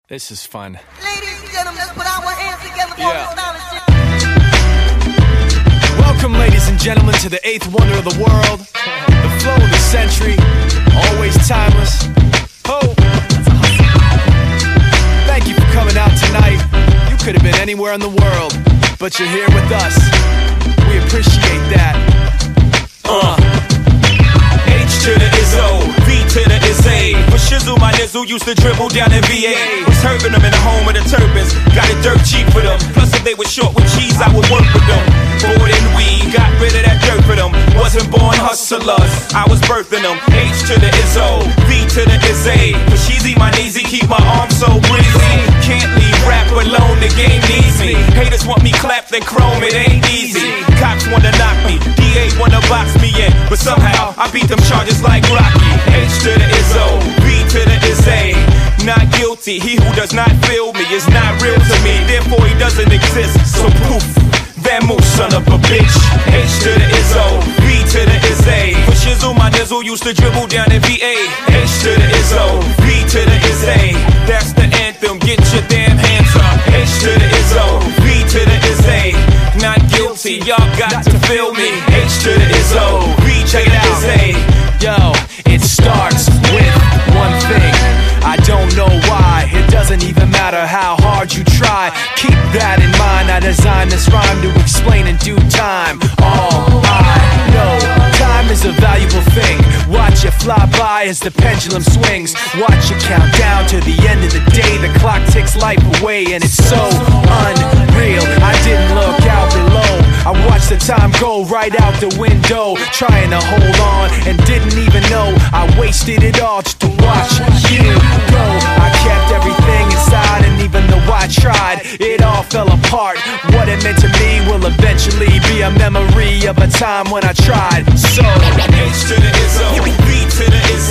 This is fun. Ladies and gentlemen, let's put our hands together for Yeah. this stylish shit. Welcome, ladies and gentlemen, to the eighth wonder of the world, the flow of the century, always timeless. Ho! Thank you for coming out tonight. You could have been anywhere in the world, but you're here with us. We appreciate that. H to the Izzo, V to the Izzy. For shizzle, my nizzle used to dribble down in VA. Was hurting them in the home of the turbans. Got it dirt cheap for them. Plus, if they were short with cheese, I would work with them. Bored and weed, got rid of that dirt for them. Wasn't born hustlers, I was birthing them. H to the Izzo, V to the Izzy. For sheezy, my kneesy, keep my arms so breezy. Can't leave rap alone, the game needs me. Haters want me clapped and chrome, it ain't easy. Cops wanna knock me, DA wanna box me in, but somehow I beat them charges like Rocky. H to the Izzo, V to the Izzy. Not guilty, he who does not feel me is not real to me, therefore he doesn't exist. So poof, Vamoose, son of a bitch. H to the Izzo, V to the Izzy. For shizzle, my nizzle used to dribble down in VA. H to the Izzo, V to the Izzy. That's the anthem, get your damn hands up. H to the Izzo, V to the Izzy. Not guilty, y'all got to feel me. H to the Izzo, V to the Izzy. Yo, it starts with one thing. I don't know why, it doesn't even matter how hard you try. Keep that in mind, I designed this rhyme to explain in due time. All I know, time is a valuable thing. Watch it fly by as the pendulum swings. Watch it count down to the end of the day. The clock ticks life away and it's so unreal. I didn't look out below, I watched the time go right out the window, trying to hold on and didn't even know I wasted it all just to watch you go. I kept everything inside, and even though I tried, it all fell apart. What it meant to me will eventually be a memory of a time when I tried. So H to the Izzo, V to the Izzy.